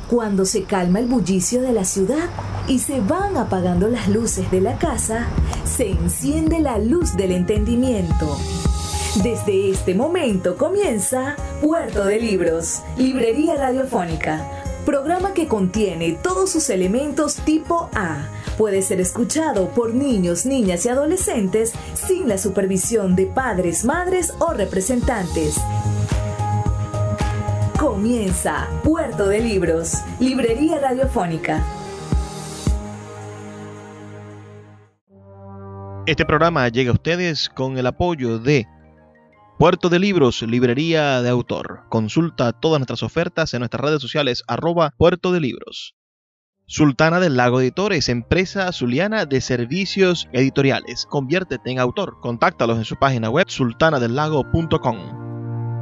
Cuando se calma el bullicio de la ciudad y se van apagando las luces de la casa, se enciende la luz del entendimiento. Desde este momento comienza Puerto de Libros, librería radiofónica, programa que contiene todos sus elementos tipo A. Puede ser escuchado por niños, niñas y adolescentes sin la supervisión de padres, madres o representantes. Comienza Puerto de Libros, librería radiofónica. Este programa llega a ustedes con el apoyo de Puerto de Libros, librería de autor. Consulta todas nuestras ofertas en nuestras redes sociales @Puerto de Libros. Sultana del Lago Editores, empresa zuliana de servicios editoriales. Conviértete en autor. Contáctalos en su página web sultanadelago.com.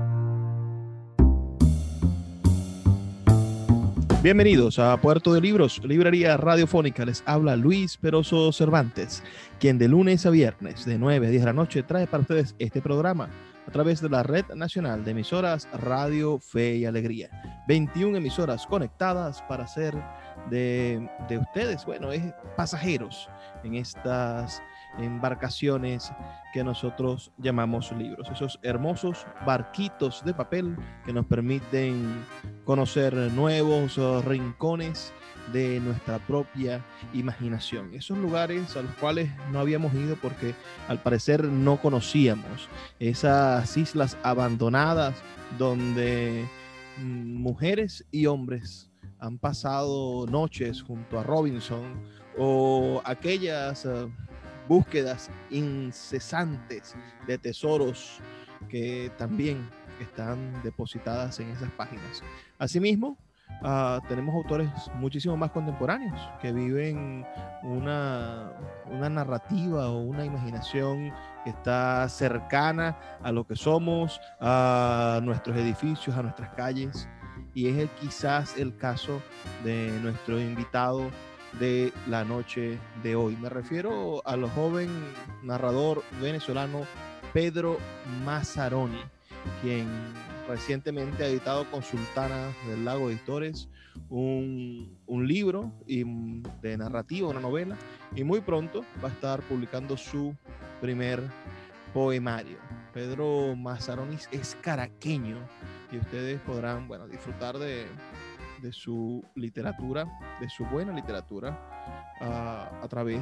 Bienvenidos a Puerto de Libros, librería radiofónica. Les habla Luis Peroso Cervantes, quien de lunes a viernes de 9 a 10 de la noche trae para ustedes este programa a través de la Red Nacional de Emisoras Radio Fe y Alegría. 21 emisoras conectadas para hacer de ustedes, pasajeros en estas embarcaciones que nosotros llamamos libros, esos hermosos barquitos de papel que nos permiten conocer nuevos rincones de nuestra propia imaginación, esos lugares a los cuales no habíamos ido porque al parecer no conocíamos, esas islas abandonadas donde mujeres y hombres han pasado noches junto a Robinson, o aquellas búsquedas incesantes de tesoros que también están depositadas en esas páginas. Asimismo, tenemos autores muchísimo más contemporáneos que viven una narrativa o una imaginación que está cercana a lo que somos, a nuestros edificios, a nuestras calles, y es quizás el caso de nuestro invitado de la noche de hoy. Me refiero al joven narrador venezolano Pedro Mazzaroni, quien recientemente ha editado con Sultana del Lago Editores un libro de narrativa, una novela, y muy pronto va a estar publicando su primer poemario. Pedro Mazzaroni es caraqueño y ustedes podrán disfrutar de su literatura, de su buena literatura, a través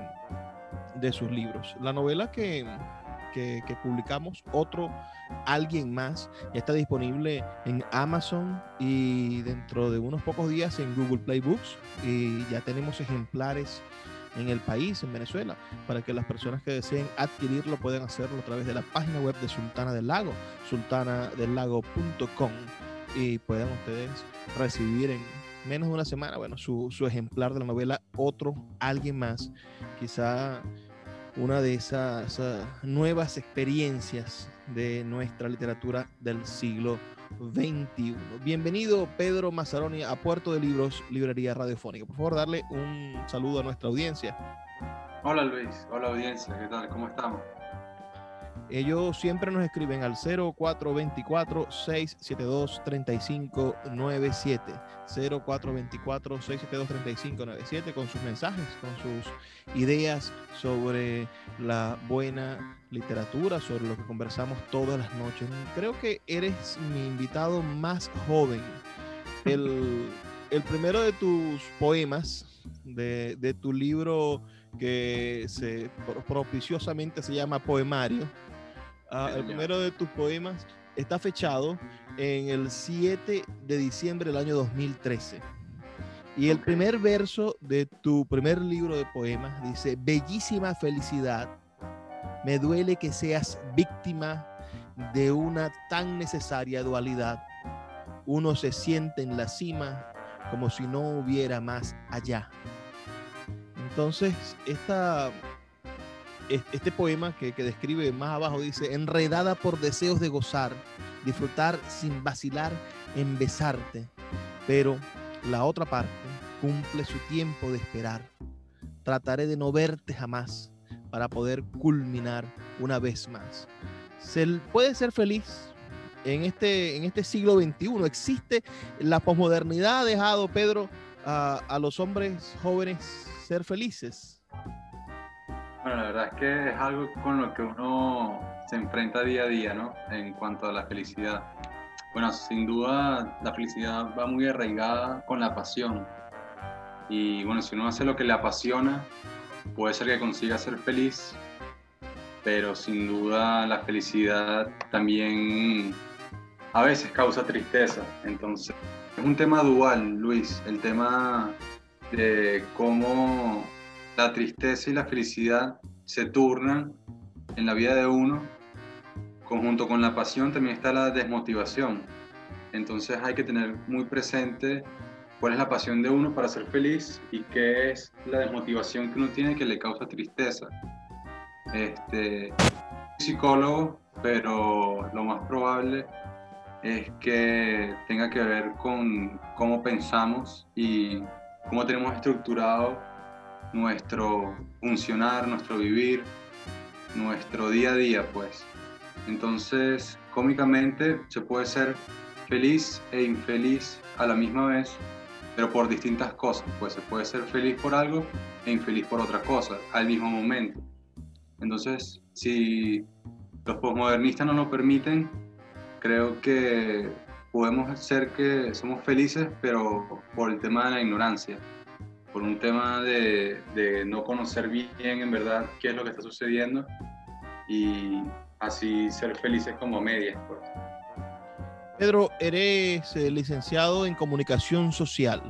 de sus libros. La novela que publicamos, Alguien Más, ya está disponible en Amazon y dentro de unos pocos días en Google Play Books, y ya tenemos ejemplares en el país, en Venezuela, para que las personas que deseen adquirirlo puedan hacerlo a través de la página web de Sultana del Lago, sultanadelago.com, y puedan ustedes recibir en menos de una semana su ejemplar de la novela Alguien Más, quizá una de esas nuevas experiencias de nuestra literatura del siglo XXI. Bienvenido, Pedro Mazzaroni, a Puerto de Libros, librería radiofónica. Por favor, darle un saludo a nuestra audiencia. Hola Luis, hola audiencia, ¿qué tal? ¿Cómo estamos? Ellos siempre nos escriben al 0424-672-3597, 0424-672-3597, con sus mensajes, con sus ideas sobre la buena literatura, sobre lo que conversamos todas las noches. Creo que eres mi invitado más joven. El primero de tus poemas, de tu libro que propiciosamente se llama Poemario, el primero de tus poemas está fechado en el 7 de diciembre del año 2013. Y el primer verso de tu primer libro de poemas dice: bellísima felicidad, me duele que seas víctima de una tan necesaria dualidad. Uno se siente en la cima como si no hubiera más allá. Entonces, este poema que describe más abajo dice: enredada por deseos de gozar, disfrutar sin vacilar en besarte, pero la otra parte cumple su tiempo de esperar. Trataré de no verte jamás para poder culminar una vez más. Se puede ser feliz en este siglo XXI? ¿Existe la posmodernidad? ¿Ha dejado, Pedro, a los hombres jóvenes ser felices? Bueno, la verdad es que es algo con lo que uno se enfrenta día a día, ¿no? En cuanto a la felicidad. Bueno, sin duda la felicidad va muy arraigada con la pasión. Y bueno, si uno hace lo que le apasiona, puede ser que consiga ser feliz, pero sin duda la felicidad también a veces causa tristeza. Entonces, es un tema dual, Luis, el tema de cómo la tristeza y la felicidad se turnan en la vida de uno. Conjunto con la pasión también está la desmotivación. Entonces hay que tener muy presente cuál es la pasión de uno para ser feliz y qué es la desmotivación que uno tiene que le causa tristeza. Soy psicólogo, pero lo más probable es que tenga que ver con cómo pensamos y cómo tenemos estructurado nuestro funcionar, nuestro vivir, nuestro día a día, pues. Entonces, cómicamente, se puede ser feliz e infeliz a la misma vez, pero por distintas cosas. Pues se puede ser feliz por algo e infeliz por otra cosa al mismo momento. Entonces, si los posmodernistas no lo permiten, creo que podemos ser que somos felices, pero por el tema de la ignorancia, por un tema de no conocer bien en verdad qué es lo que está sucediendo y así ser felices como a medias, pues. Pedro, eres licenciado en comunicación social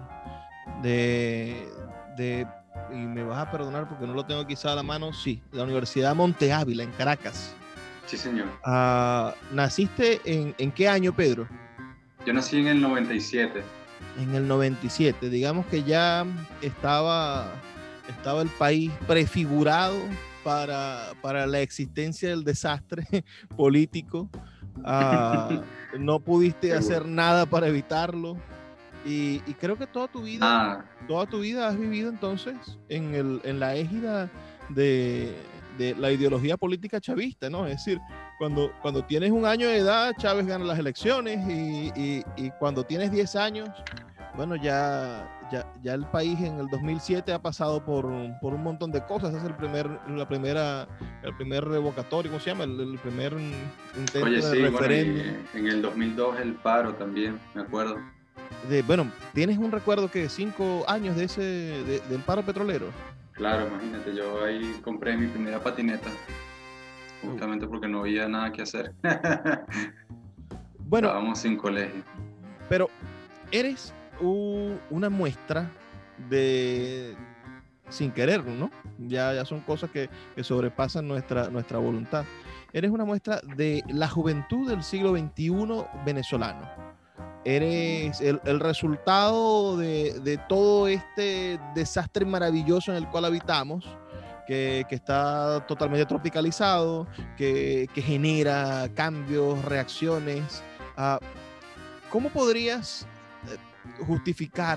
y me vas a perdonar porque no lo tengo quizá a la mano, sí, la Universidad Monte Ávila en Caracas. Sí, señor. ¿Naciste en qué año, Pedro? Yo nací en el 97. En el 97, digamos que ya estaba el país prefigurado para la existencia del desastre político. No pudiste hacer nada para evitarlo y creo que toda tu vida has vivido entonces en la égida de la ideología política chavista, ¿no? Es decir, cuando tienes un año de edad, Chávez gana las elecciones y cuando tienes 10 años, bueno, ya el país en el 2007 ha pasado por un montón de cosas. Es el primer revocatorio, ¿cómo se llama? El primer intento de referéndum. Bueno, en el 2002 el paro también, me acuerdo. Bueno, ¿tienes un recuerdo que 5 años del paro petrolero? Claro, imagínate, yo ahí compré mi primera patineta, justamente porque no había nada que hacer. Bueno, estábamos sin colegio. Pero eres una muestra de, sin quererlo, ¿no? Ya son cosas que sobrepasan nuestra voluntad. Eres una muestra de la juventud del siglo XXI venezolano. Eres el resultado de todo este desastre maravilloso en el cual habitamos, que está totalmente tropicalizado, que genera cambios, reacciones. ¿Cómo podrías justificar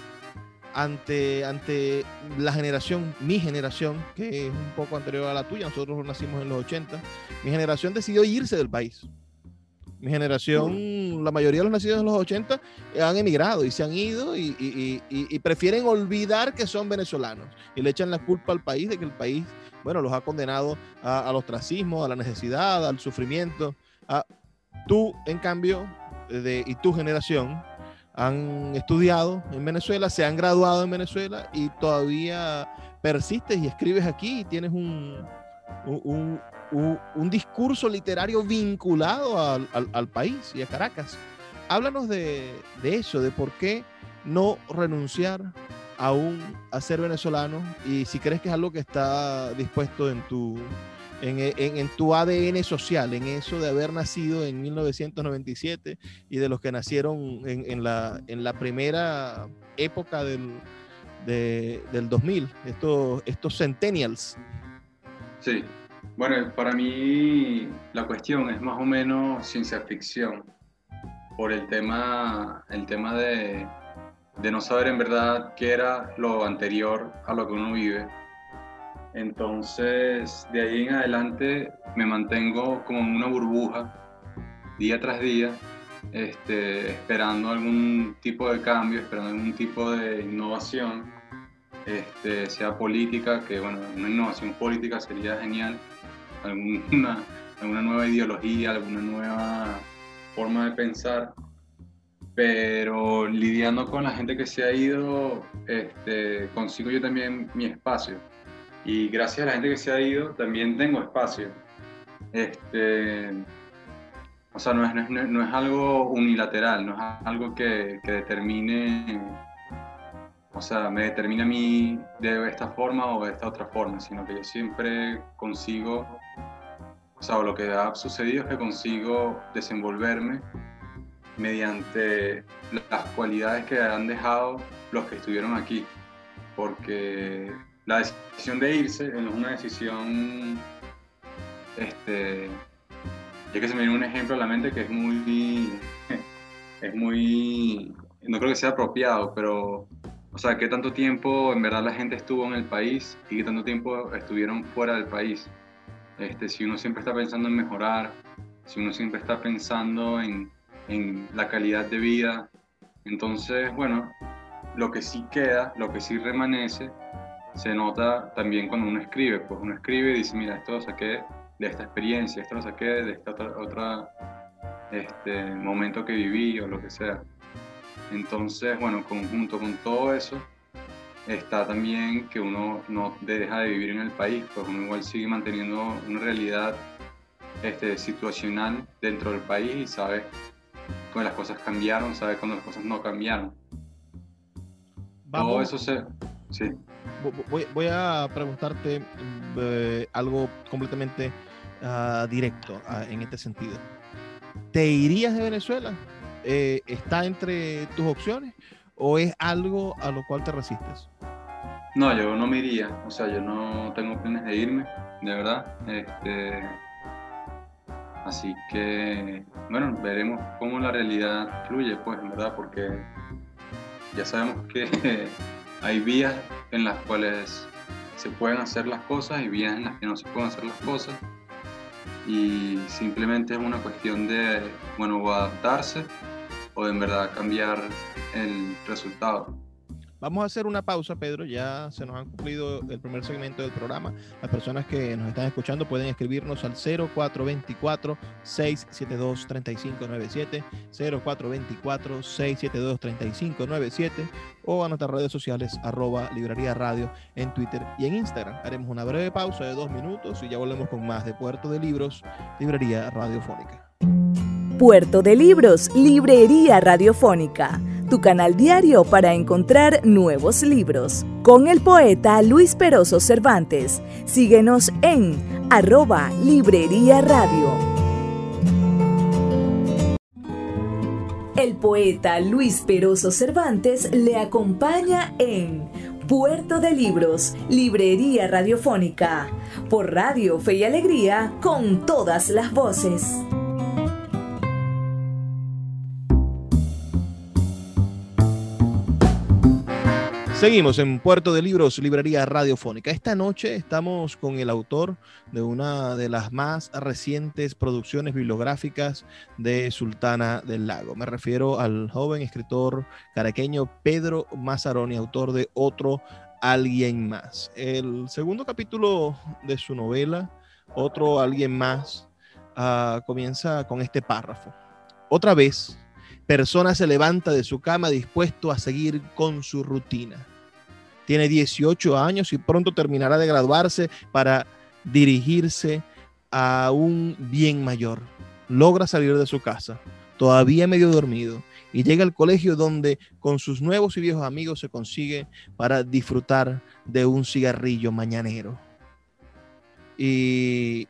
ante la generación, mi generación, que es un poco anterior a la tuya? Nosotros nacimos en los 80, mi generación decidió irse del país. Mi generación, la mayoría de los nacidos en los 80 han emigrado y se han ido y prefieren olvidar que son venezolanos y le echan la culpa al país de que el país, bueno, los ha condenado al ostracismo, a la necesidad, al sufrimiento. Tú, en cambio, y tu generación han estudiado en Venezuela, se han graduado en Venezuela y todavía persistes y escribes aquí y tienes un discurso literario vinculado al país y a Caracas. Háblanos de eso, de por qué no renunciar aún a ser venezolano y si crees que es algo que está dispuesto en tu ADN social, en eso de haber nacido en 1997 y de los que nacieron en la primera época del 2000, estos centennials. Sí. Bueno, para mí la cuestión es más o menos ciencia ficción, por el tema de no saber en verdad qué era lo anterior a lo que uno vive. Entonces, de ahí en adelante me mantengo como en una burbuja día tras día, esperando algún tipo de cambio, esperando algún tipo de innovación, sea política, que bueno, una innovación política sería genial, alguna nueva ideología, alguna nueva forma de pensar, pero lidiando con la gente que se ha ido, consigo yo también mi espacio, y gracias a la gente que se ha ido también tengo espacio. O sea, no es algo unilateral, no es algo que determine, o sea, me determina a mí de esta forma o de esta otra forma, sino que yo siempre consigo, o sea, lo que ha sucedido es que consigo desenvolverme mediante las cualidades que han dejado los que estuvieron aquí, porque la decisión de irse no es una decisión, ya que se me viene un ejemplo a la mente que es muy, no creo que sea apropiado, pero, o sea, qué tanto tiempo en verdad la gente estuvo en el país y qué tanto tiempo estuvieron fuera del país. Si uno siempre está pensando en mejorar, si uno siempre está pensando en la calidad de vida, entonces, bueno, lo que sí queda, lo que sí remanece, se nota también cuando uno escribe. Pues uno escribe y dice, mira, esto lo saqué de esta experiencia, esto lo saqué de esta otra momento que viví o lo que sea. Entonces, bueno, conjunto con todo eso, está también que uno no deja de vivir en el país, pues uno igual sigue manteniendo una realidad situacional dentro del país y sabe cuando las cosas cambiaron, sabe cuando las cosas no cambiaron. Todo eso sí. Voy a preguntarte algo completamente directo en este sentido. ¿Te irías de Venezuela? ¿Está entre tus opciones o es algo a lo cual te resistes? No, yo no me iría, o sea, yo no tengo planes de irme, de verdad. Así que, bueno, veremos cómo la realidad fluye, pues, en verdad, porque ya sabemos que hay vías en las cuales se pueden hacer las cosas y vías en las que no se pueden hacer las cosas. Y simplemente es una cuestión de, bueno, o adaptarse o de en verdad cambiar el resultado. Vamos a hacer una pausa, Pedro. Ya se nos ha cumplido el primer segmento del programa. Las personas que nos están escuchando pueden escribirnos al 0424-672-3597, 0424-672-3597 o a nuestras redes sociales @Librería Radio en Twitter y en Instagram. Haremos una breve pausa de 2 minutos y ya volvemos con más de Puerto de Libros, Librería Radiofónica. Puerto de Libros, Librería Radiofónica, tu canal diario para encontrar nuevos libros. Con el poeta Luis Peroso Cervantes. Síguenos en @Librería Radio. El poeta Luis Peroso Cervantes le acompaña en Puerto de Libros, Librería Radiofónica, por Radio Fe y Alegría, con todas las voces. Seguimos en Puerto de Libros, Librería Radiofónica. Esta noche estamos con el autor de una de las más recientes producciones bibliográficas de Sultana del Lago. Me refiero al joven escritor caraqueño Pedro Mazzaroni, autor de Otro Alguien Más. El segundo capítulo de su novela, Otro Alguien Más, comienza con este párrafo. Otra vez, persona se levanta de su cama dispuesto a seguir con su rutina. Tiene 18 años y pronto terminará de graduarse para dirigirse a un bien mayor. Logra salir de su casa, todavía medio dormido, y llega al colegio donde con sus nuevos y viejos amigos se consigue para disfrutar de un cigarrillo mañanero. Y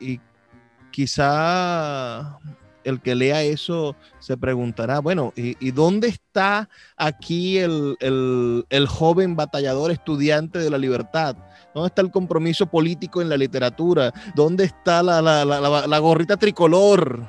quizá el que lea eso se preguntará, bueno, ¿y dónde está aquí el joven batallador estudiante de la libertad? ¿Dónde está el compromiso político en la literatura? ¿Dónde está la gorrita tricolor?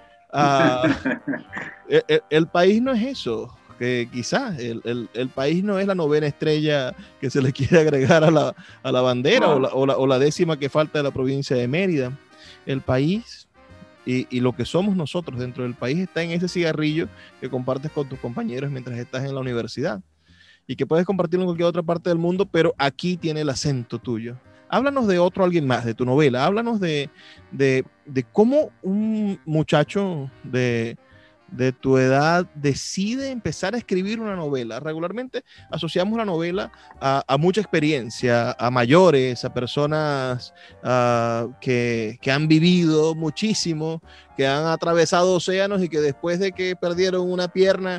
El país no es eso, que quizás el país no es la 9ª estrella que se le quiere agregar a la bandera, o la 10ª que falta de la provincia de Mérida. El país y lo que somos nosotros dentro del país está en ese cigarrillo que compartes con tus compañeros mientras estás en la universidad y que puedes compartirlo en cualquier otra parte del mundo, pero aquí tiene el acento tuyo. Háblanos de otro alguien más, de tu novela. Háblanos de cómo un muchacho de tu edad decide empezar a escribir una novela. Regularmente asociamos la novela a mucha experiencia, a mayores, a personas que han vivido muchísimo, que han atravesado océanos y que después de que perdieron una pierna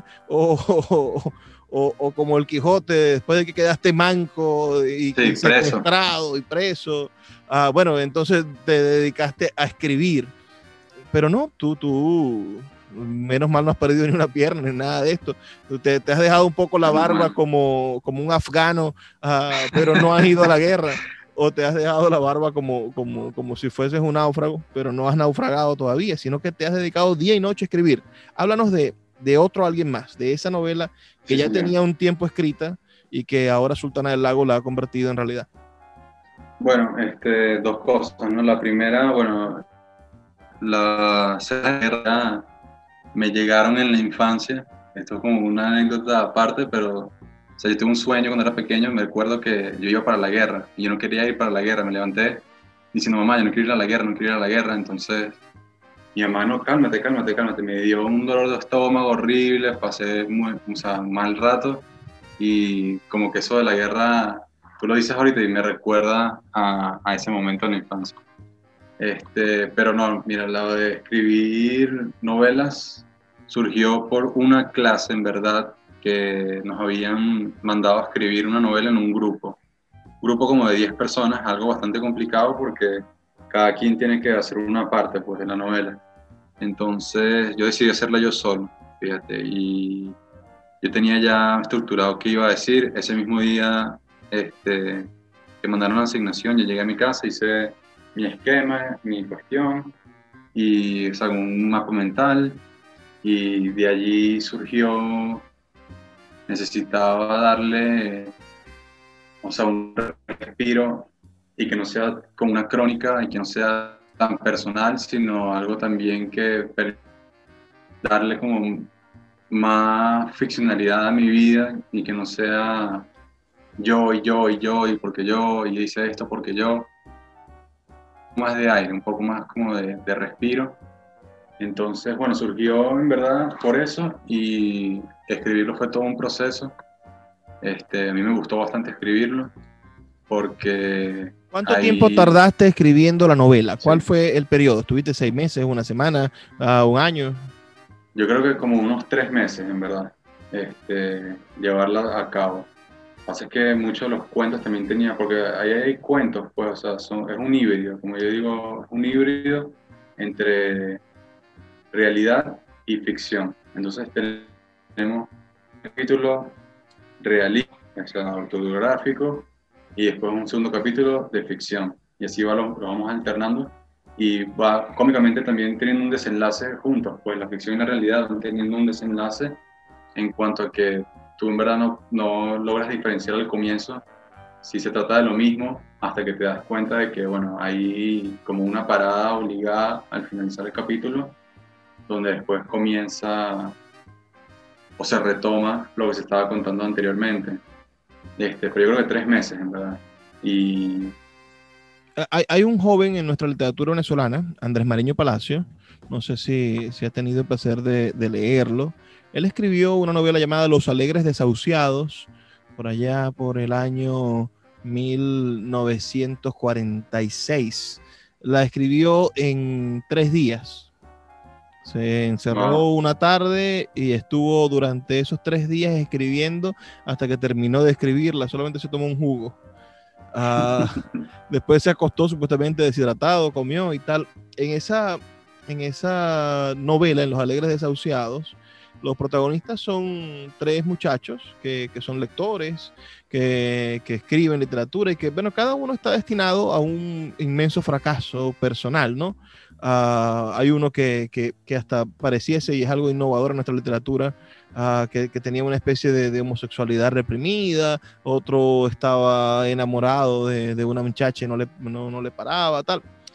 o como el Quijote, después de que quedaste manco y secuestrado y preso, bueno, entonces te dedicaste a escribir. Pero no, tú menos mal no has perdido ni una pierna ni nada de esto. Te has dejado un poco la barba como un afgano, pero no has ido a la guerra. O te has dejado la barba como si fueses un náufrago, pero no has naufragado todavía, sino que te has dedicado día y noche a escribir. Háblanos de otro alguien más, de esa novela que ya tenía un tiempo escrita y que ahora Sultana del Lago la ha convertido en realidad. Bueno, dos cosas, ¿no? La primera, bueno, la guerra me llegaron en la infancia. Esto es como una anécdota aparte, pero o sea, yo tuve un sueño cuando era pequeño. Me recuerdo que yo iba para la guerra y yo no quería ir para la guerra. Me levanté diciendo, mamá, yo no quiero ir a la guerra, no quiero ir a la guerra. Entonces mi mamá, no, cálmate. Me dio un dolor de estómago horrible, pasé mal rato y como que eso de la guerra, tú lo dices ahorita y me recuerda a ese momento en la infancia. Pero no, mira, lo de escribir novelas surgió por una clase, en verdad, que nos habían mandado a escribir una novela en un grupo como de 10 personas, algo bastante complicado porque cada quien tiene que hacer una parte pues, de la novela. Entonces yo decidí hacerla yo solo, fíjate, y yo tenía ya estructurado qué iba a decir. Ese mismo día que mandaron la asignación, yo llegué a mi casa, hice mi esquema, mi cuestión, y hago un mapa mental, y de allí surgió, necesitaba darle, un respiro, y que no sea como una crónica, y que no sea tan personal, sino algo también que darle como más ficcionalidad a mi vida, y que no sea yo, y porque yo, y hice esto porque yo, más de aire, un poco más como de respiro. Entonces, bueno, surgió en verdad por eso, y escribirlo fue todo un proceso. A mí me gustó bastante escribirlo porque... ¿Cuánto tiempo tardaste escribiendo la novela? ¿Cuál fue el periodo? ¿Estuviste 6 meses, una semana, un año? Yo creo que como unos 3 meses, en verdad, llevarla a cabo. Pasa es que muchos de los cuentos también tenía, porque ahí hay cuentos, pues, o sea, es un híbrido, como yo digo, es un híbrido entre realidad y ficción. Entonces tenemos un capítulo realista, o sea, autobiográfico, y después un segundo capítulo de ficción. Y así lo vamos alternando, y va cómicamente también teniendo un desenlace juntos, pues la ficción y la realidad van teniendo un desenlace en cuanto a que tú en verdad no logras diferenciar al comienzo si se trata de lo mismo, hasta que te das cuenta de que, bueno, hay como una parada obligada al finalizar el capítulo, donde después comienza o se retoma lo que se estaba contando anteriormente. Pero yo creo que 3 meses, en verdad. Y... Hay un joven en nuestra literatura venezolana, Andrés Mariño Palacio, no sé si has tenido el placer de leerlo. Él escribió una novela llamada Los Alegres Desahuciados, por allá por el año 1946. La escribió en 3 días. Se encerró una tarde y estuvo durante esos 3 días escribiendo hasta que terminó de escribirla. Solamente se tomó un jugo. Después se acostó supuestamente deshidratado, comió y tal. En esa novela, en Los Alegres Desahuciados, los protagonistas son 3 muchachos que son lectores, que escriben literatura y que, bueno, cada uno está destinado a un inmenso fracaso personal, ¿no? Hay uno que hasta pareciese, y es algo innovador en nuestra literatura, que tenía una especie de homosexualidad reprimida, otro estaba enamorado de una muchacha y no le paraba, tal.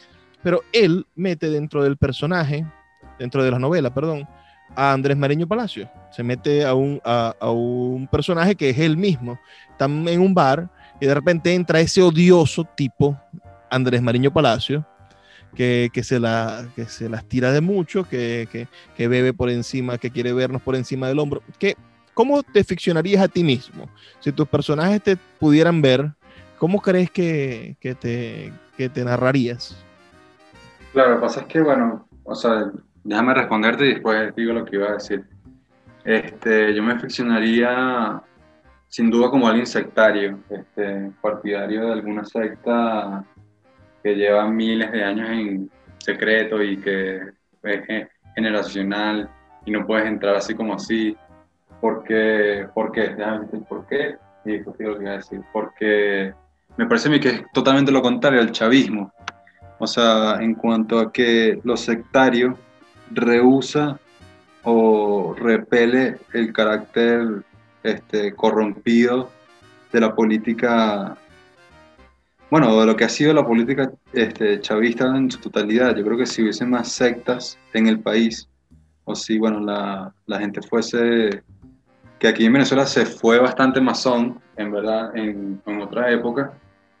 pero él mete dentro del personaje, dentro de la novela, perdón, a Andrés Mariño Palacio. Se mete a un personaje que es él mismo. Están en un bar y de repente entra ese odioso tipo, Andrés Mariño Palacio, que se las tira de mucho, que bebe por encima, que quiere vernos por encima del hombro. ¿Cómo te ficcionarías a ti mismo? Si tus personajes te pudieran ver, ¿cómo crees que te narrarías? Claro, lo que pasa es que, bueno, o sea, déjame responderte y después digo lo que iba a decir. Yo me ficcionaría sin duda como alguien sectario, partidario de alguna secta que lleva miles de años en secreto y que es generacional y no puedes entrar así como así. ¿Por qué? Déjame decir por qué y después digo lo que iba a decir. Porque me parece a mí que es totalmente lo contrario al chavismo. O sea, en cuanto a que lo sectario rehúsa o repele el carácter corrompido de la política, bueno, de lo que ha sido la política chavista en su totalidad. Yo creo que si hubiese más sectas en el país, o si, bueno, la gente fuese, que aquí en Venezuela se fue bastante masón, en verdad, en otra época,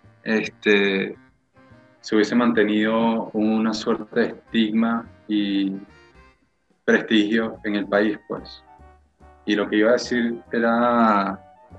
se hubiese mantenido una suerte de estigma y prestigio en el país, pues. Y lo que iba a decir era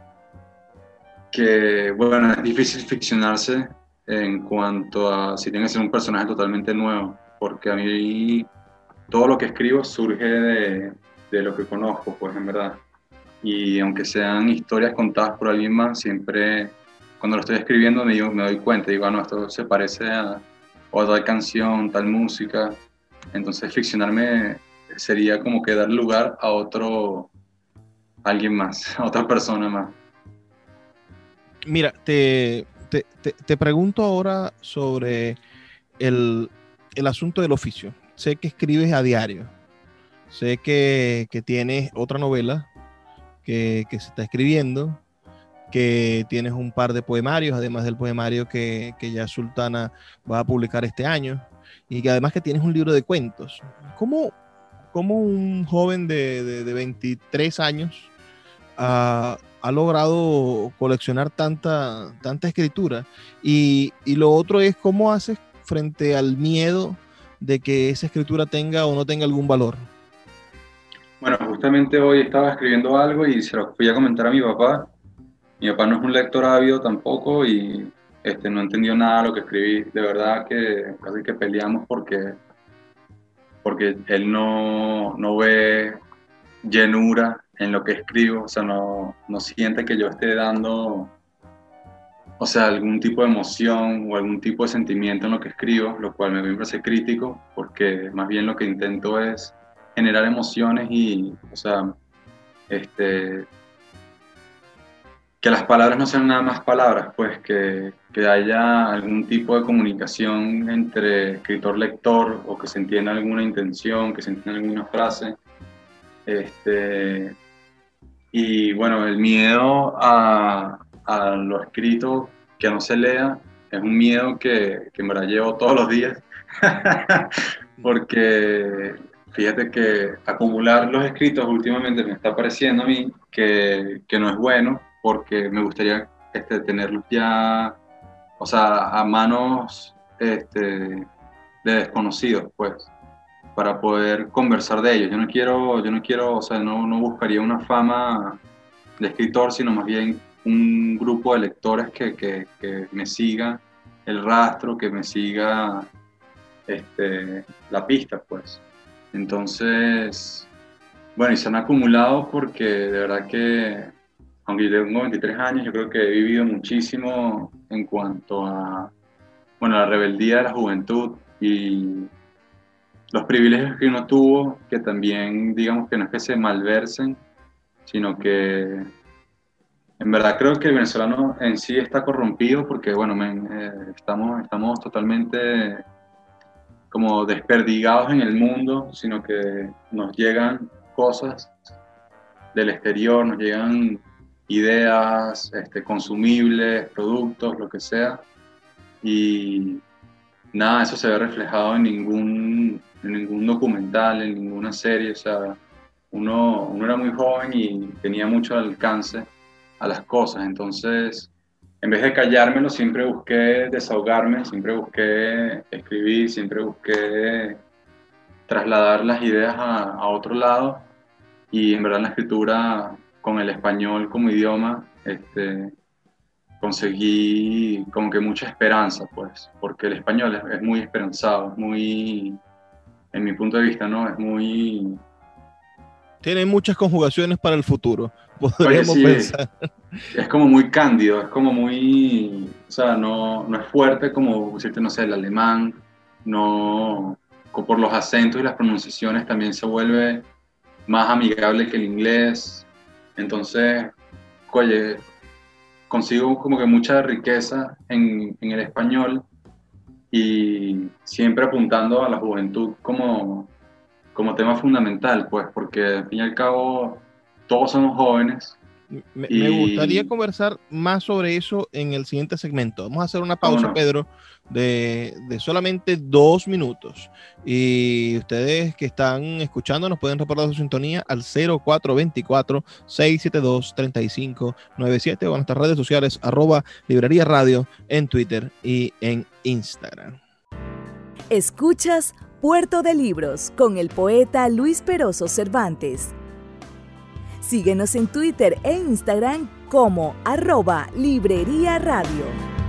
que, bueno, es difícil ficcionarse en cuanto a si tiene que ser un personaje totalmente nuevo, porque a mí todo lo que escribo surge de lo que conozco, pues, en verdad. Y aunque sean historias contadas por alguien más, siempre cuando lo estoy escribiendo me doy cuenta, digo, no, esto se parece a o tal canción, tal música. Entonces ficcionarme sería como que dar lugar a alguien más, a otra persona más. Mira, te pregunto ahora sobre el asunto del oficio. Sé que escribes a diario. Sé que tienes otra novela que se está escribiendo, que tienes un par de poemarios, además del poemario que ya Sultana va a publicar este año, y que además que tienes un libro de cuentos. ¿Cómo un joven de 23 años ha logrado coleccionar tanta escritura? Y lo otro es cómo haces frente al miedo de que esa escritura tenga o no tenga algún valor. Bueno, justamente hoy estaba escribiendo algo y se lo fui a comentar a mi papá. Mi papá no es un lector ávido tampoco y no entendió nada de lo que escribí. De verdad que casi que peleamos porque él no ve llenura en lo que escribo, o sea, no siente que yo esté dando, o sea, algún tipo de emoción o algún tipo de sentimiento en lo que escribo, lo cual me parece crítico, porque más bien lo que intento es generar emociones y, o sea, que las palabras no sean nada más palabras, pues que haya algún tipo de comunicación entre escritor-lector o que se entienda alguna intención, que se entienda alguna frase. Y bueno, el miedo a lo escrito que no se lea es un miedo que en verdad llevo todos los días, porque fíjate que acumular los escritos últimamente me está pareciendo a mí que no es bueno, porque me gustaría tenerlos ya, o sea, a manos de desconocidos, pues, para poder conversar de ellos. Yo no quiero, o sea, no buscaría una fama de escritor, sino más bien un grupo de lectores que me siga el rastro, que me siga la pista, pues. Entonces, bueno, y se han acumulado porque de verdad que, aunque yo tengo 23 años, yo creo que he vivido muchísimo en cuanto a, bueno, la rebeldía de la juventud y los privilegios que uno tuvo, que también, digamos que no es que se malversen, sino que en verdad creo que el venezolano en sí está corrompido porque, bueno, estamos totalmente como desperdigados en el mundo, sino que nos llegan cosas del exterior, nos llegan ideas, consumibles, productos, lo que sea, y nada de eso se ve reflejado en ningún documental, en ninguna serie. O sea, uno era muy joven y tenía mucho alcance a las cosas. Entonces, en vez de callármelo, siempre busqué desahogarme, siempre busqué escribir, siempre busqué trasladar las ideas a otro lado. Y en verdad la escritura, con el español como idioma, conseguí como que mucha esperanza, pues, porque el español es muy esperanzado, es muy, en mi punto de vista, ¿no? Es muy... Tiene muchas conjugaciones para el futuro, Oye, podríamos sí, pensar. es como muy cándido, es como muy... O sea, no es fuerte como, decirte, no sé, el alemán, no... Por los acentos y las pronunciaciones también se vuelve más amigable que el inglés. Entonces, oye, consigo como que mucha riqueza en el español y siempre apuntando a la juventud como tema fundamental, pues, porque al fin y al cabo todos somos jóvenes Me gustaría y, conversar más sobre eso en el siguiente segmento. Vamos a hacer una ¿cómo pausa, no? Pedro, de solamente 2 minutos. Y ustedes que están escuchando nos pueden reportar su sintonía al 0424-672-3597 o en nuestras redes sociales @Librería Radio en Twitter y en Instagram. Escuchas Puerto de Libros con el poeta Luis Peroso Cervantes. Síguenos en Twitter e Instagram como @Librería Radio.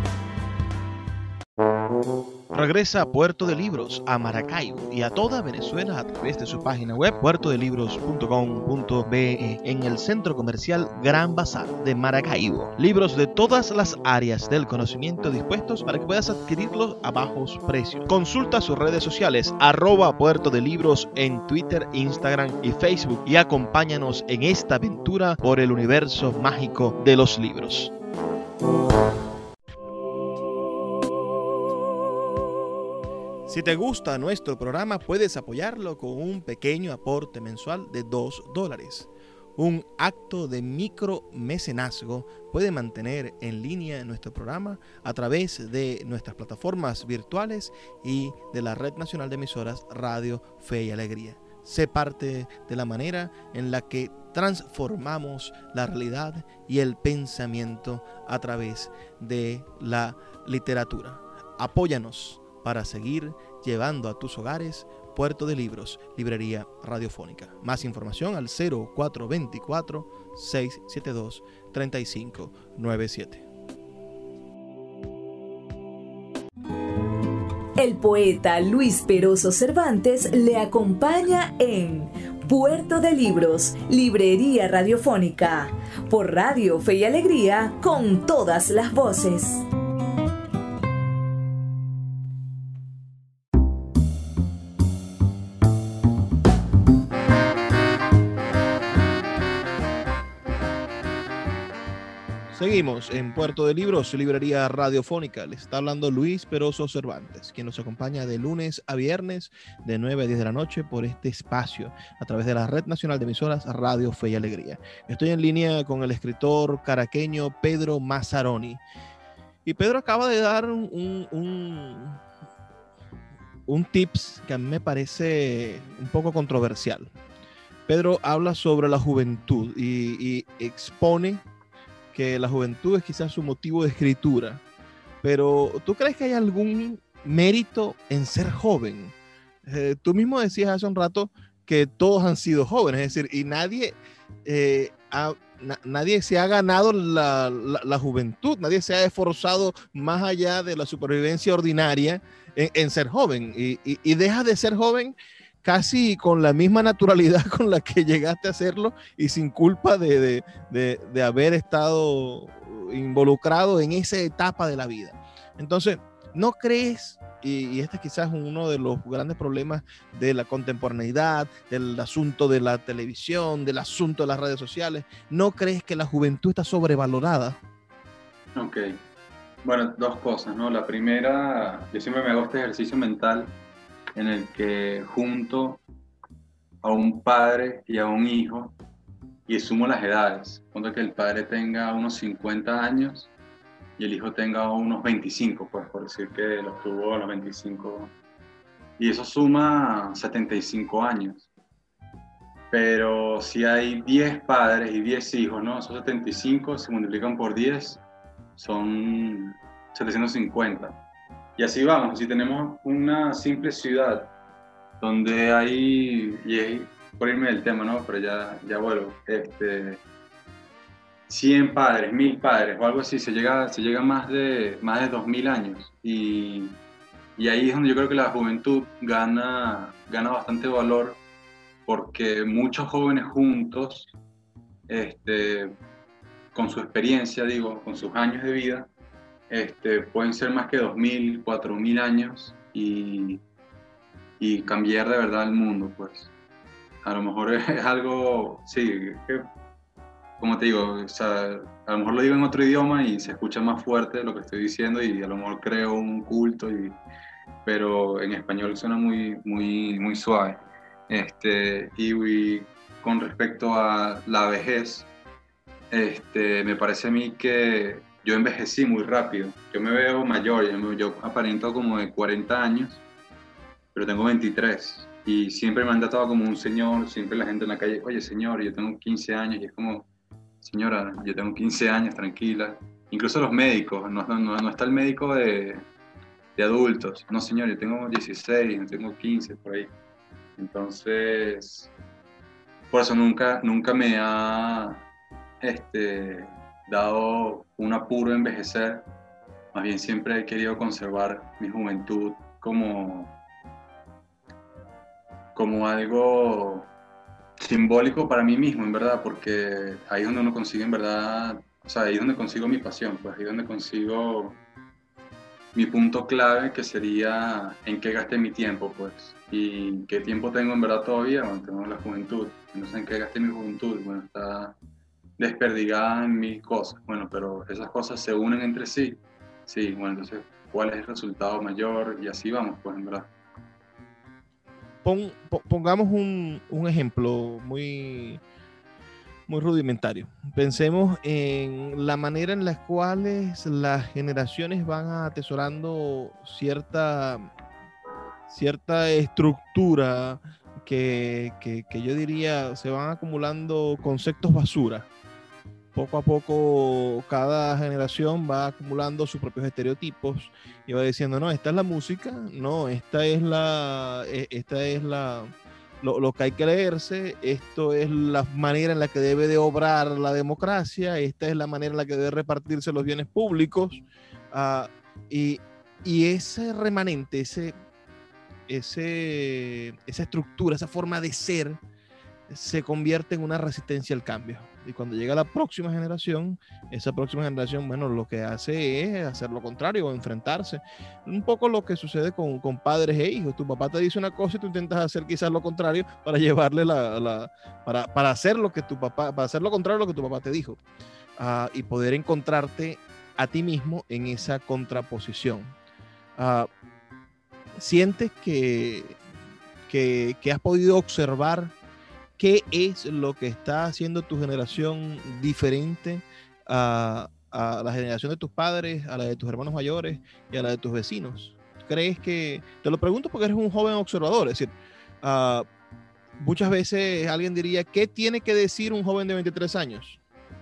Regresa a Puerto de Libros, a Maracaibo y a toda Venezuela a través de su página web puertodelibros.com.be en el centro comercial Gran Bazar de Maracaibo. Libros de todas las áreas del conocimiento dispuestos para que puedas adquirirlos a bajos precios. Consulta sus redes sociales @Puerto de Libros en Twitter, Instagram y Facebook y acompáñanos en esta aventura por el universo mágico de los libros. Si te gusta nuestro programa, puedes apoyarlo con un pequeño aporte mensual de $2. Un acto de micromecenazgo puede mantener en línea nuestro programa a través de nuestras plataformas virtuales y de la Red Nacional de Emisoras Radio Fe y Alegría. Sé parte de la manera en la que transformamos la realidad y el pensamiento a través de la literatura. Apóyanos para seguir llevando a tus hogares Puerto de Libros, librería radiofónica. Más información al 0424-672-3597. El poeta Luis Peroso Cervantes le acompaña en Puerto de Libros, librería radiofónica, por Radio Fe y Alegría, con todas las voces. Seguimos en Puerto de Libros, librería radiofónica. Les está hablando Luis Peroso Cervantes, quien nos acompaña de lunes a viernes de 9 a 10 de la noche por este espacio a través de la Red Nacional de Emisoras Radio Fe y Alegría. Estoy en línea con el escritor caraqueño Pedro Mazzaroni. Y Pedro acaba de dar un tips que a mí me parece un poco controversial. Pedro habla sobre la juventud y expone que la juventud es quizás su motivo de escritura, pero ¿tú crees que hay algún mérito en ser joven? Tú mismo decías hace un rato que todos han sido jóvenes, es decir, y nadie se ha ganado la juventud, nadie se ha esforzado más allá de la supervivencia ordinaria en ser joven, y deja de ser joven casi con la misma naturalidad con la que llegaste a hacerlo y sin culpa de haber estado involucrado en esa etapa de la vida. Entonces, ¿no crees, y este quizás es uno de los grandes problemas de la contemporaneidad, del asunto de la televisión, del asunto de las redes sociales, ¿no crees que la juventud está sobrevalorada? Ok, bueno, dos cosas, ¿no? La primera, yo siempre me hago este ejercicio mental en el que junto a un padre y a un hijo y sumo las edades. Cuando que el padre tenga unos 50 años y el hijo tenga unos 25, pues por decir que los tuvo a los 25. Y eso suma 75 años. Pero si hay 10 padres y 10 hijos, ¿no? Esos 75 se multiplican por 10, son 750. Y así vamos, si tenemos una simple ciudad donde hay, y es por irme del tema, ¿no? Pero ya vuelvo, 100 padres, 1000 padres o algo así, se llega a más de 2000 años. Y ahí es donde yo creo que la juventud gana bastante valor, porque muchos jóvenes juntos, con su experiencia, digo, con sus años de vida, pueden ser más que 2000, 4000 años y cambiar de verdad el mundo, pues. A lo mejor es algo, sí, que, como te digo, o sea, a lo mejor lo digo en otro idioma y se escucha más fuerte lo que estoy diciendo y a lo mejor creo un culto, pero en español suena muy, muy, muy suave. Y con respecto a la vejez, me parece a mí que yo envejecí muy rápido. Yo me veo mayor, yo aparento como de 40 años, pero tengo 23. Y siempre me han tratado como un señor, siempre la gente en la calle, oye señor, yo tengo 15 años, y es como, señora, yo tengo 15 años, tranquila. Incluso los médicos, no está el médico de adultos, no señor, yo tengo 16, yo tengo 15, por ahí. Entonces, por eso nunca me ha dado un apuro a envejecer. Más bien siempre he querido conservar mi juventud como algo simbólico para mí mismo, en verdad, porque ahí es donde uno consigue, en verdad, o sea, ahí es donde consigo mi pasión, pues ahí es donde consigo mi punto clave, que sería en qué gasté mi tiempo, pues, y qué tiempo tengo en verdad todavía. Bueno, tengo la juventud, no sé en qué gasté mi juventud, bueno, está desperdigada en mis cosas, bueno, pero esas cosas se unen entre sí, sí, bueno, entonces, ¿cuál es el resultado mayor? Y así vamos, pues, en verdad. Pongamos un ejemplo muy, muy rudimentario. Pensemos en la manera en la cual las generaciones van atesorando cierta estructura que yo diría se van acumulando conceptos basura. Poco a poco cada generación va acumulando sus propios estereotipos y va diciendo, no, esta es la música, no, esta es lo que hay que leerse, esto es la manera en la que debe de obrar la democracia, esta es la manera en la que debe repartirse los bienes públicos, y ese remanente, esa estructura, esa forma de ser, se convierte en una resistencia al cambio. Y cuando llega la próxima generación, esa próxima generación, bueno, lo que hace es hacer lo contrario o enfrentarse. Un poco lo que sucede con padres e hijos. Tu papá te dice una cosa y tú intentas hacer quizás lo contrario para llevarle para hacer lo que para hacer lo contrario a lo que tu papá te dijo. Y poder encontrarte a ti mismo en esa contraposición. ¿Sientes que has podido observar qué es lo que está haciendo tu generación diferente a la generación de tus padres, a la de tus hermanos mayores y a la de tus vecinos? ¿Crees que...? Te lo pregunto porque eres un joven observador, es decir, muchas veces alguien diría, ¿qué tiene que decir un joven de 23 años?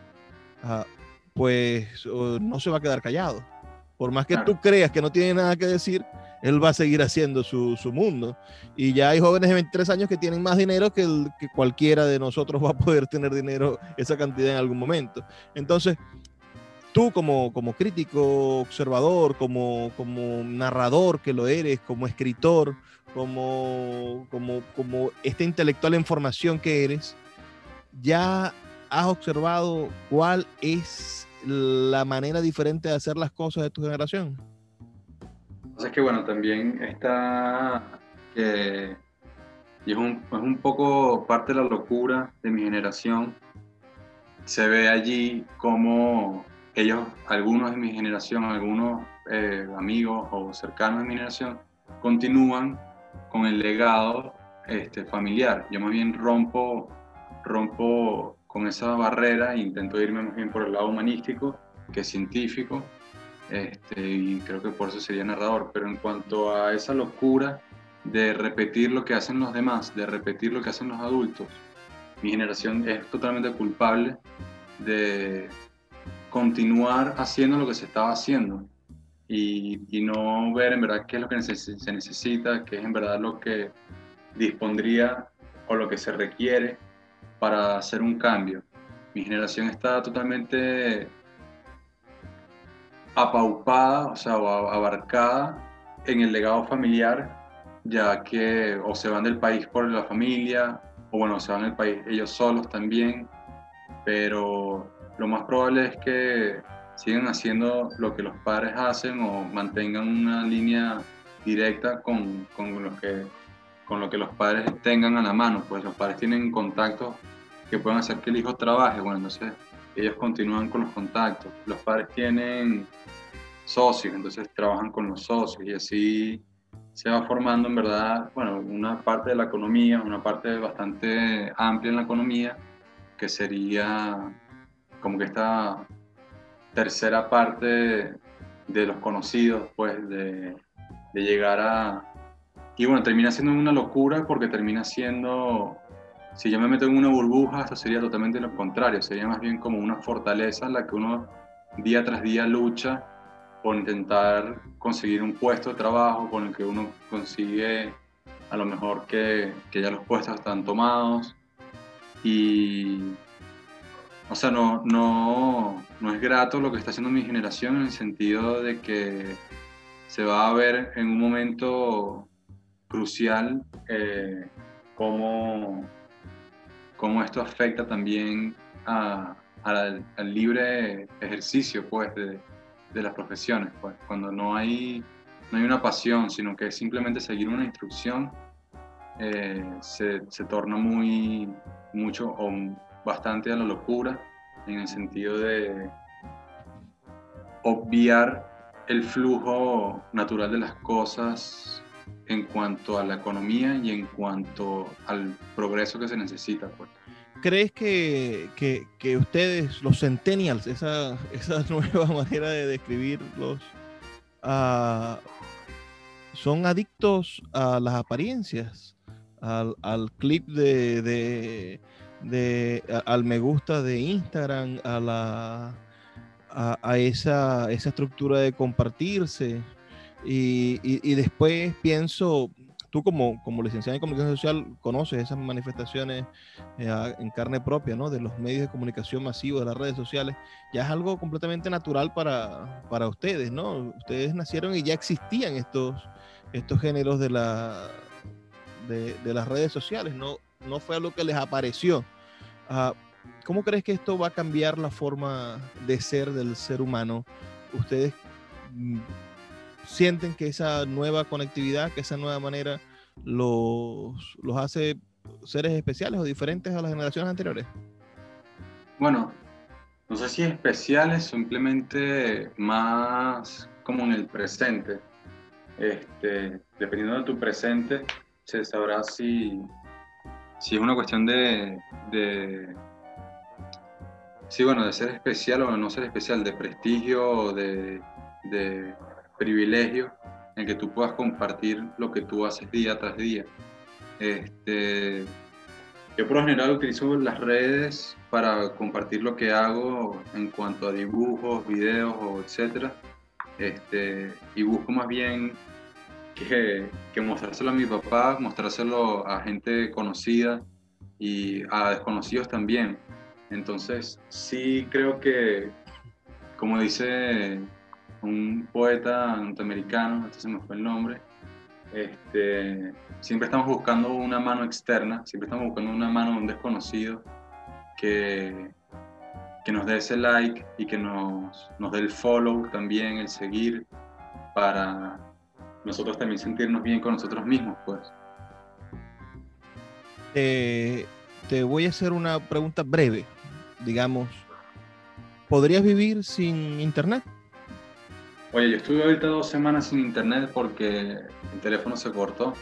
Pues no se va a quedar callado. Por más que tú creas que no tiene nada que decir, él va a seguir haciendo su mundo. Y ya hay jóvenes de 23 años que tienen más dinero que cualquiera de nosotros va a poder tener dinero, esa cantidad en algún momento. Entonces, tú como crítico, observador, como narrador que lo eres, como escritor, como este intelectual en formación que eres, ya has observado cuál es la manera diferente de hacer las cosas de tu generación. Es que bueno, también está que y es un poco parte de la locura de mi generación. Se ve allí como ellos, algunos de mi generación, algunos amigos o cercanos de mi generación, continúan con el legado familiar. Yo más bien rompo con esa barrera e intento irme más bien por el lado humanístico que científico, y creo que por eso sería narrador. Pero en cuanto a esa locura de repetir lo que hacen los demás, de repetir lo que hacen los adultos, mi generación es totalmente culpable de continuar haciendo lo que se estaba haciendo y no ver en verdad qué es lo que se necesita, qué es en verdad lo que dispondría o lo que se requiere para hacer un cambio. Mi generación está totalmente apaupada, o sea, o abarcada en el legado familiar, ya que o se van del país por la familia, o bueno, se van del país ellos solos también, pero lo más probable es que sigan haciendo lo que los padres hacen o mantengan una línea directa con lo que los padres tengan a la mano. Pues los padres tienen contactos que pueden hacer que el hijo trabaje, bueno, entonces ellos continúan con los contactos. Los padres tienen socios, entonces trabajan con los socios y así se va formando en verdad, bueno, una parte de la economía, una parte bastante amplia en la economía, que sería como que esta tercera parte de los conocidos, pues de llegar a... Y bueno, termina siendo una locura porque termina siendo, si yo me meto en una burbuja, esto sería totalmente lo contrario, sería más bien como una fortaleza en la que uno día tras día lucha por intentar conseguir un puesto de trabajo con el que uno consigue a lo mejor que ya los puestos están tomados y, o sea, no es grato lo que está haciendo mi generación en el sentido de que se va a ver en un momento crucial cómo esto afecta también al libre ejercicio pues, de las profesiones. Pues. Cuando no hay una pasión, sino que es simplemente seguir una instrucción, se torna mucho o bastante a la locura en el sentido de obviar el flujo natural de las cosas en cuanto a la economía y en cuanto al progreso que se necesita. Pues. ¿Crees que ustedes, los centennials, esa nueva manera de describirlos, son adictos a las apariencias, al clip al me gusta de Instagram, a esa estructura de compartirse? Y después pienso, tú como licenciado en comunicación social conoces esas manifestaciones en carne propia, ¿no? De los medios de comunicación masivos, de las redes sociales. Ya es algo completamente natural para ustedes, ¿no? Ustedes nacieron y ya existían estos géneros de las redes sociales, no fue algo que les apareció. ¿Cómo crees que esto va a cambiar la forma de ser del ser humano? ¿Ustedes sienten que esa nueva conectividad, que esa nueva manera los hace seres especiales o diferentes a las generaciones anteriores? Bueno, no sé si especiales, simplemente más como en el presente. Dependiendo de tu presente, se sabrá si es una cuestión de ser especial o no ser especial, de prestigio o de privilegio en que tú puedas compartir lo que tú haces día tras día. Yo por lo general utilizo las redes para compartir lo que hago en cuanto a dibujos, videos o etcétera, y busco más bien que mostrárselo a mi papá, mostrárselo a gente conocida y a desconocidos también. Entonces sí creo que, como dice un poeta norteamericano, se me fue el nombre, siempre estamos buscando una mano externa, siempre estamos buscando una mano de un desconocido que nos dé ese like y que nos dé el follow también, el seguir, para nosotros también sentirnos bien con nosotros mismos, pues. Te voy a hacer una pregunta breve, digamos, ¿podrías vivir sin internet? Oye, yo estuve ahorita 2 semanas sin internet porque el teléfono se cortó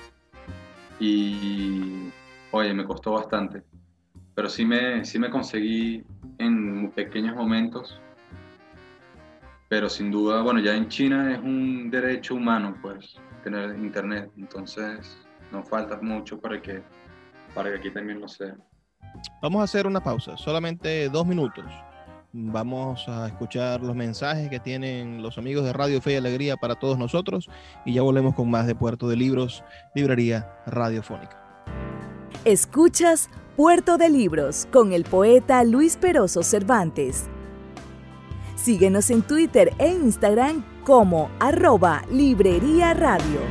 y, oye, me costó bastante. Pero sí me conseguí en pequeños momentos pero sin duda, bueno, ya en China es un derecho humano, pues, tener internet, entonces no falta mucho para que aquí también lo sea. Vamos a hacer una pausa, solamente 2 minutos. Vamos a escuchar los mensajes que tienen los amigos de Radio Fe y Alegría para todos nosotros y ya volvemos con más de Puerto de Libros, Librería Radiofónica. Escuchas Puerto de Libros con el poeta Luis Peroso Cervantes. Síguenos en Twitter e Instagram como @Librería Radio.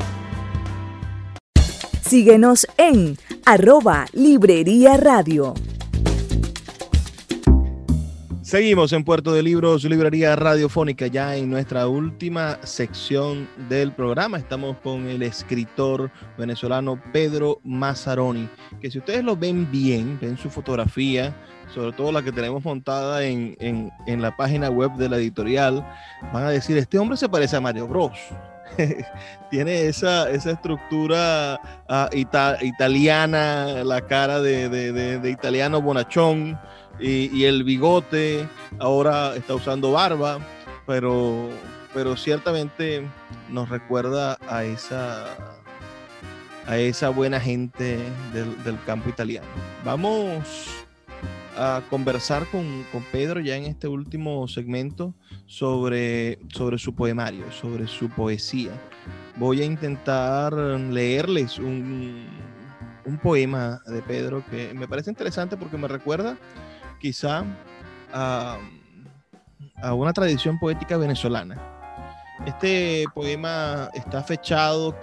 Síguenos en @Librería Radio. Seguimos en Puerto de Libros, Librería Radiofónica, ya en nuestra última sección del programa. Estamos con el escritor venezolano Pedro Mazzaroni, que si ustedes lo ven bien, ven su fotografía, sobre todo la que tenemos montada en la página web de la editorial, van a decir, este hombre se parece a Mario Bros. Tiene esa estructura italiana, la cara de italiano bonachón, y el bigote. Ahora está usando barba, pero ciertamente nos recuerda a esa buena gente del campo italiano. Vamos a conversar con Pedro ya en este último segmento sobre su poemario, sobre su poesía. Voy a intentar leerles un poema de Pedro que me parece interesante porque me recuerda quizá a una tradición poética venezolana. Este poema está fechado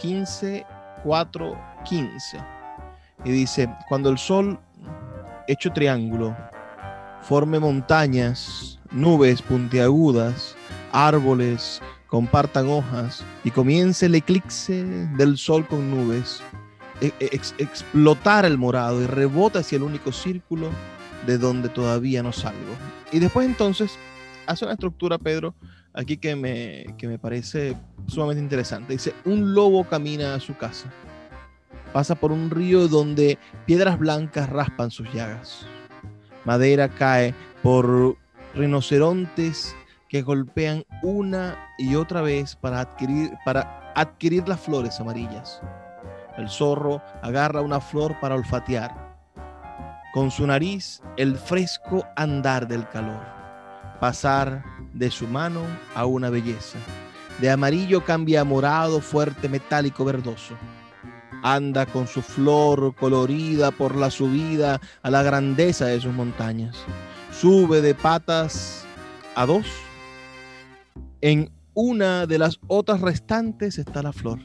15/4/15 y dice: cuando el sol hecho triángulo forme montañas, nubes puntiagudas, árboles compartan hojas y comience el eclipse del sol con nubes, explotar el morado y rebota hacia el único círculo de donde todavía no salgo. Y después entonces hace una estructura, Pedro, aquí que me parece sumamente interesante. Dice: un lobo camina a su casa, pasa por un río donde piedras blancas raspan sus llagas, madera cae por rinocerontes que golpean una y otra vez para adquirir las flores amarillas. El zorro agarra una flor para olfatear con su nariz el fresco andar del calor, pasar de su mano a una belleza. De amarillo cambia a morado, fuerte, metálico, verdoso. Anda con su flor colorida por la subida a la grandeza de sus montañas. Sube de patas a dos. En una de las otras restantes está la flor.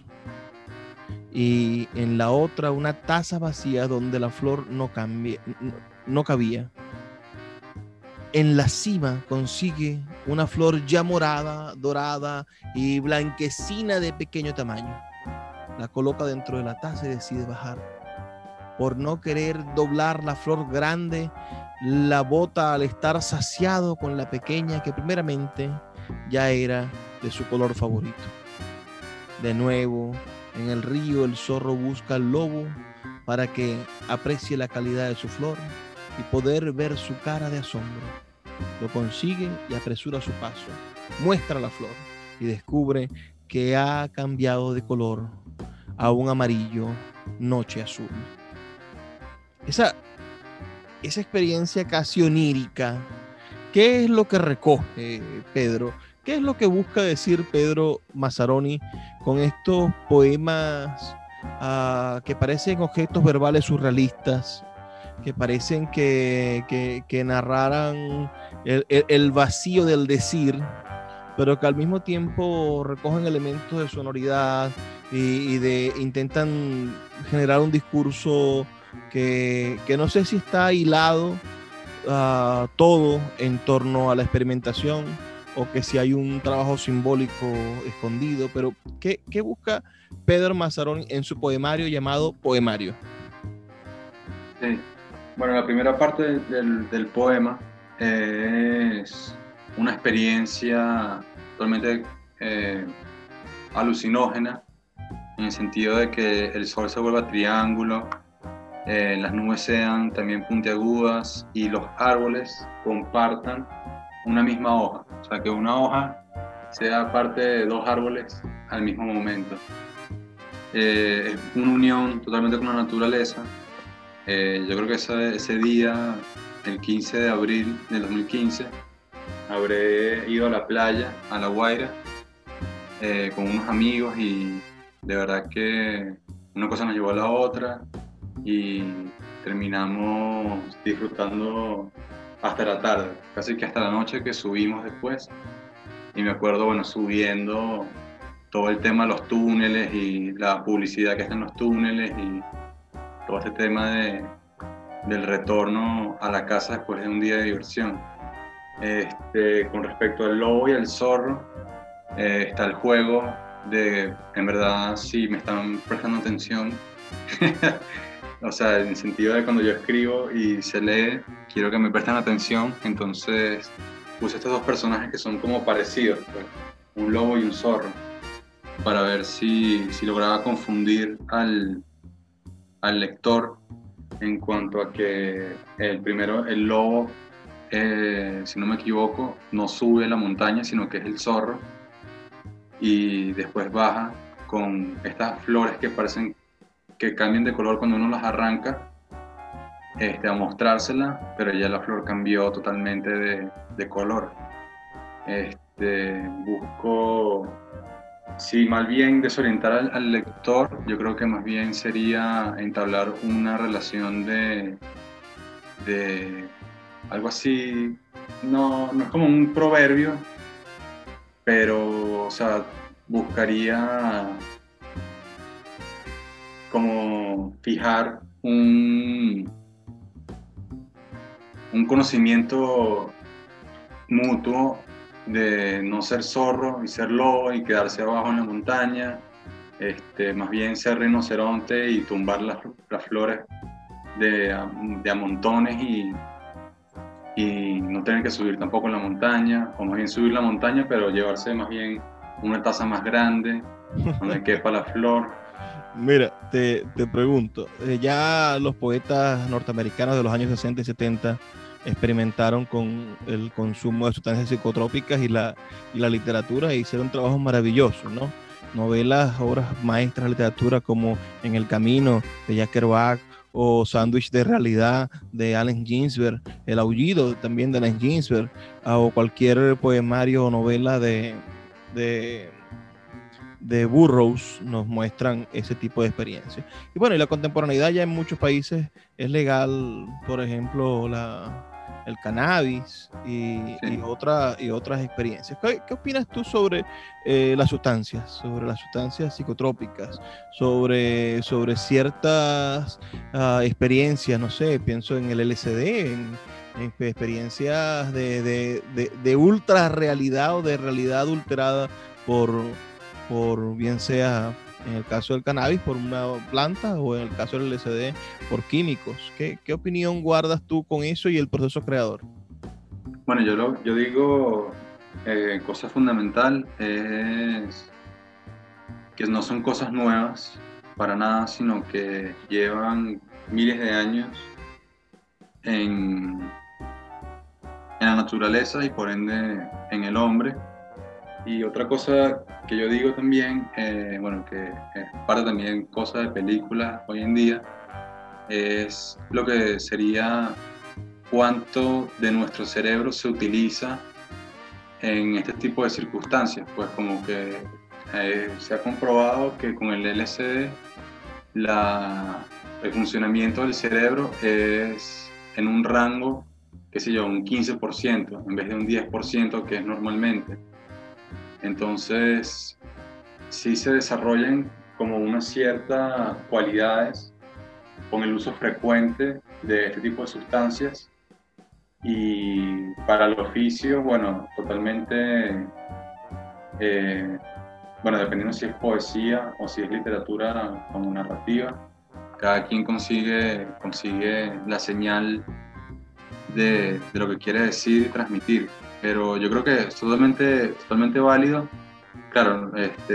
Y en la otra una taza vacía donde la flor no cabía. En la cima consigue una flor ya morada, dorada y blanquecina de pequeño tamaño. La coloca dentro de la taza y decide bajar. Por no querer doblar la flor grande, la bota al estar saciado con la pequeña que primeramente ya era de su color favorito. De nuevo, en el río el zorro busca al lobo para que aprecie la calidad de su flor y poder ver su cara de asombro. Lo consigue y apresura su paso. Muestra la flor y descubre que ha cambiado de color a un amarillo noche azul. Esa experiencia casi onírica, ¿qué es lo que recoge Pedro? ¿Qué es lo que busca decir Pedro Mazzaroni con estos poemas que parecen objetos verbales surrealistas, que parecen que narraran el vacío del decir, pero que al mismo tiempo recogen elementos de sonoridad y intentan generar un discurso que no sé si está hilado todo en torno a la experimentación o que si hay un trabajo simbólico escondido, pero ¿qué busca Pedro Mazzaroni en su poemario llamado Poemario? Sí. Bueno, la primera parte del poema es una experiencia totalmente alucinógena, en el sentido de que el sol se vuelva triángulo, las nubes sean también puntiagudas y los árboles compartan una misma hoja. o sea, que una hoja sea parte de 2 árboles al mismo momento. Es una unión totalmente con la naturaleza. Yo creo que ese día, el 15 de abril del 2015, habré ido a la playa, a La Guaira, con unos amigos, y de verdad que una cosa nos llevó a la otra y terminamos disfrutando hasta la tarde, casi que hasta la noche, que subimos después. Y me acuerdo, bueno, subiendo todo el tema de los túneles y la publicidad que está en los túneles y todo este tema del retorno a la casa después de un día de diversión. Con respecto al lobo y al zorro, está el juego de, en verdad, si me están prestando atención, o sea, en el sentido de cuando yo escribo y se lee, quiero que me presten atención, entonces puse estos 2 personajes que son como parecidos, pues, un lobo y un zorro, para ver si lograba confundir al lector en cuanto a que el lobo, si no me equivoco, no sube la montaña, sino que es el zorro, y después baja con estas flores que parecen que cambian de color cuando uno las arranca, a mostrársela, pero ya la flor cambió totalmente de color. Busco, si más bien desorientar al lector, yo creo que más bien sería entablar una relación de algo así, no es como un proverbio, pero, o sea, buscaría como fijar un conocimiento mutuo de no ser zorro y ser lobo y quedarse abajo en la montaña, más bien ser rinoceronte y tumbar las flores de a montones y no tener que subir tampoco la montaña, o más bien subir la montaña pero llevarse más bien una taza más grande donde quepa la flor. Mira, te pregunto, ya los poetas norteamericanos de los años 60 y 70 experimentaron con el consumo de sustancias psicotrópicas y la literatura, e hicieron trabajos maravillosos, ¿no? Novelas, obras maestras de literatura como En el Camino de Jack Kerouac, o Sándwich de Realidad de Allen Ginsberg, El Aullido también de Allen Ginsberg, o cualquier poemario o novela de Burroughs nos muestran ese tipo de experiencias. Y bueno, y la contemporaneidad ya en muchos países es legal, por ejemplo, el cannabis y otras experiencias. ¿Qué opinas tú sobre las sustancias psicotrópicas, sobre ciertas experiencias? No sé, pienso en el LSD, en experiencias de ultra realidad o de realidad adulterada por bien sea en el caso del cannabis por una planta, o en el caso del LSD por químicos. ¿Qué opinión guardas tú con eso y el proceso creador? Bueno, yo digo, cosa fundamental es que no son cosas nuevas para nada, sino que llevan miles de años en la naturaleza y por ende en el hombre. Y otra cosa que yo digo también, bueno, que es parte también cosa de películas hoy en día, es lo que sería cuánto de nuestro cerebro se utiliza en este tipo de circunstancias. Pues como que se ha comprobado que con el LSD el funcionamiento del cerebro es en un rango, qué sé yo, un 15% en vez de un 10% que es normalmente. Entonces, sí se desarrollan como unas ciertas cualidades con el uso frecuente de este tipo de sustancias, y para el oficio, bueno, totalmente, bueno, dependiendo si es poesía o si es literatura como narrativa, cada quien consigue la señal de lo que quiere decir y transmitir. Pero yo creo que es totalmente válido. Claro,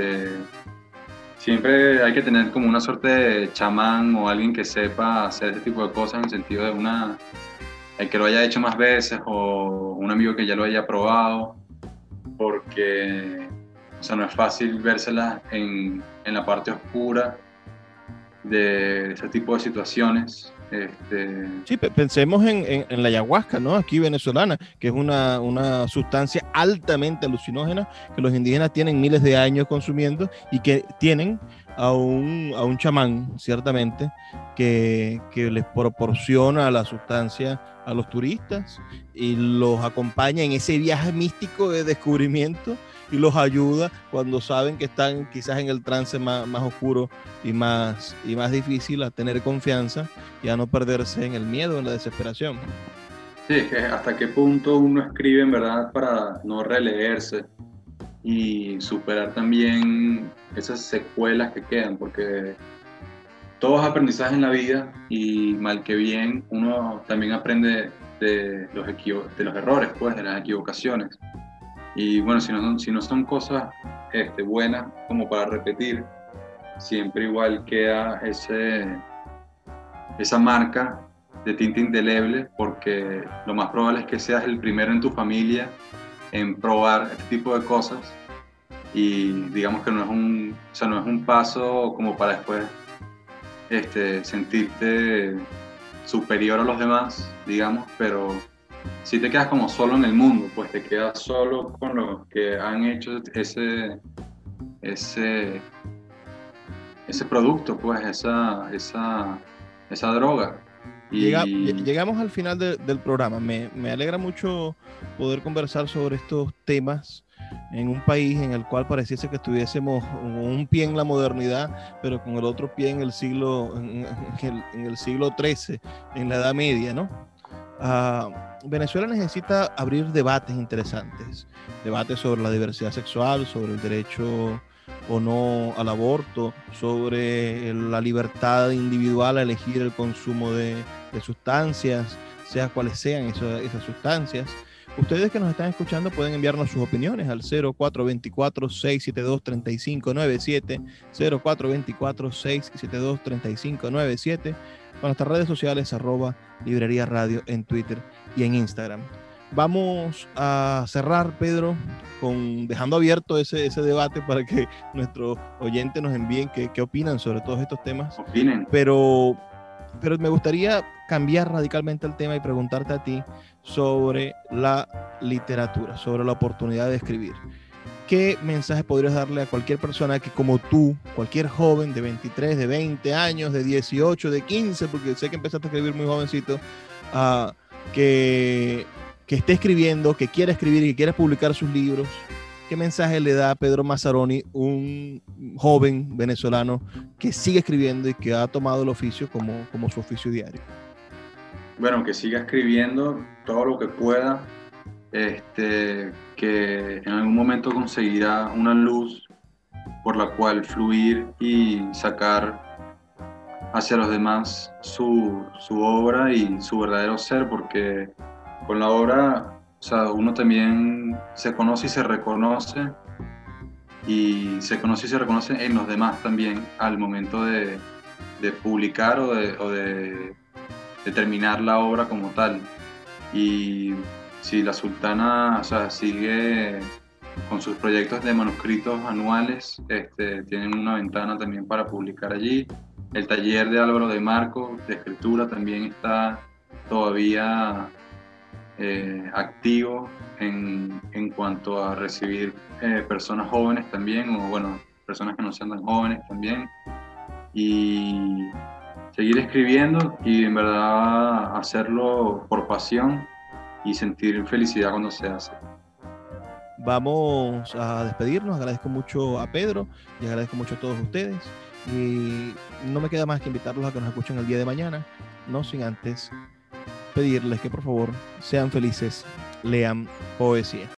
siempre hay que tener como una suerte de chamán o alguien que sepa hacer este tipo de cosas, en el sentido de el que lo haya hecho más veces, o un amigo que ya lo haya probado. porque, o sea, no es fácil vérselas en la parte oscura de ese tipo de situaciones. Sí, pensemos en la ayahuasca, ¿no? Aquí venezolana, que es una sustancia altamente alucinógena que los indígenas tienen miles de años consumiendo y que tienen a un chamán, ciertamente, que les proporciona la sustancia a los turistas y los acompaña en ese viaje místico de descubrimiento y los ayuda cuando saben que están quizás en el trance más oscuro y más difícil, a tener confianza y a no perderse en el miedo, en la desesperación. Sí, es que hasta qué punto uno escribe en verdad para no releerse y superar también esas secuelas que quedan, porque todo es aprendizaje en la vida y mal que bien uno también aprende de los errores, pues, de las equivocaciones. Y bueno, si no son cosas buenas como para repetir, siempre igual queda esa marca de tinta indeleble, porque lo más probable es que seas el primero en tu familia en probar este tipo de cosas y digamos que no es un paso como para después sentirte superior a los demás, digamos, pero si te quedas como solo en el mundo, pues te quedas solo con los que han hecho ese producto, pues esa droga. Llegamos al final del programa. Me alegra mucho poder conversar sobre estos temas en un país en el cual pareciese que estuviésemos un pie en la modernidad, pero con el otro pie en el siglo XIII, en la Edad Media, ¿no? Venezuela necesita abrir debates interesantes, debates sobre la diversidad sexual, sobre el derecho o no al aborto, sobre la libertad individual a elegir el consumo de sustancias, sea cuales sean esas sustancias. Ustedes que nos están escuchando pueden enviarnos sus opiniones al 0424-672-3597, 0424-672-3597, con nuestras redes sociales @Librería Radio en Twitter y en Instagram. Vamos a cerrar, Pedro, dejando abierto ese debate para que nuestros oyentes nos envíen qué opinan sobre todos estos temas. Opinen. Pero me gustaría cambiar radicalmente el tema y preguntarte a ti sobre la literatura, sobre la oportunidad de escribir. ¿Qué mensaje podrías darle a cualquier persona que, como tú, cualquier joven de 23, de 20 años, de 18, de 15, porque sé que empezaste a escribir muy jovencito, que esté escribiendo, que quiera escribir y que quiera publicar sus libros? ¿Qué mensaje le da a Pedro Mazzaroni, un joven venezolano que sigue escribiendo y que ha tomado el oficio como su oficio diario? Bueno, que siga escribiendo todo lo que pueda, que en algún momento conseguirá una luz por la cual fluir y sacar hacia los demás su obra y su verdadero ser, porque con la obra, o sea, uno también se conoce y se reconoce, en los demás también al momento de publicar o de terminar la obra como tal. Y si la Sultana, o sea, sigue con sus proyectos de manuscritos anuales, tienen una ventana también para publicar allí. El taller de Álvaro de Marco de escritura también está todavía activo en cuanto a recibir personas jóvenes también, o bueno, personas que no sean tan jóvenes también, y seguir escribiendo y en verdad hacerlo por pasión y sentir felicidad cuando se hace. Vamos a despedirnos. Agradezco mucho a Pedro y agradezco mucho a todos ustedes, y no me queda más que invitarlos a que nos escuchen el día de mañana, no sin antes pedirles que por favor sean felices, lean poesía.